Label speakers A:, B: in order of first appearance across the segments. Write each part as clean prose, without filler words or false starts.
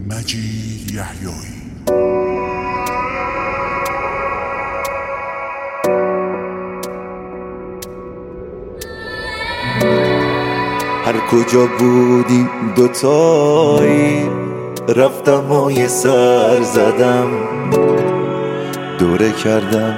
A: مجید یحیایی.
B: هر کجا بودی دوتایی رفتم و یه سر زدم، دوره کردم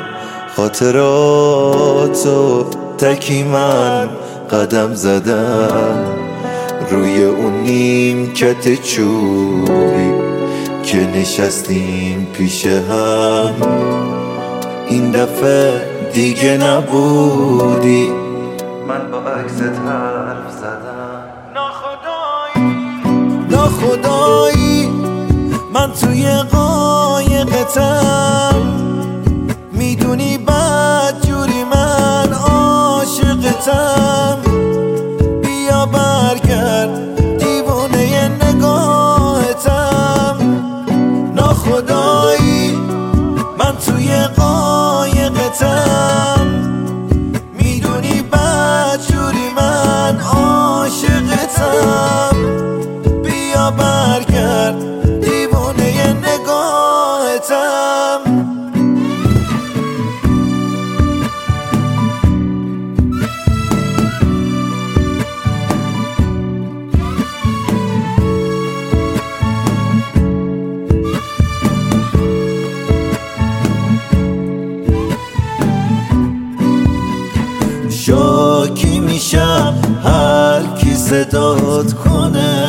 B: خاطراتو، تکی من قدم زدم روی اون نیمکت چوبی که نشستیم پیش هم. این دفعه دیگه نبودی، من با عکست حرف زدم. ناخدایی من توی قایقتم، میدونی بدجوری من عاشقتم. بیا برگرد دیوونه نگاهتم. ناخدایی من توی قایقتم، میدونی بدجوری من عاشقتم. بیا برگرد دیوونه نگاهتم. شاکی میشم هر کی صدات کنه،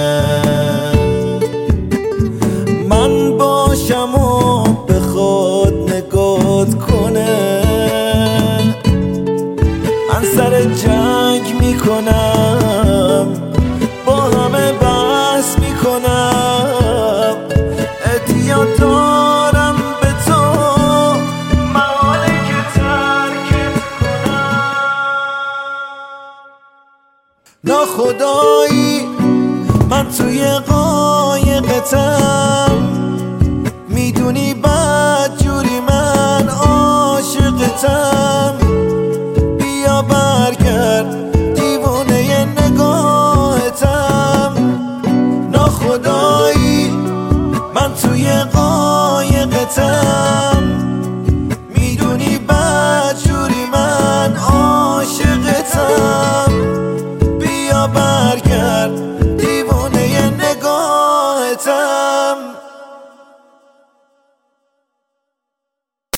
B: من باشم و بخواد نگات کنه. من سر جنگ میکنم، با همه بحث میکنم. اعتیاد دارم به تو، محاله که ترکت کنم. ناخدایی من توی قایقتم،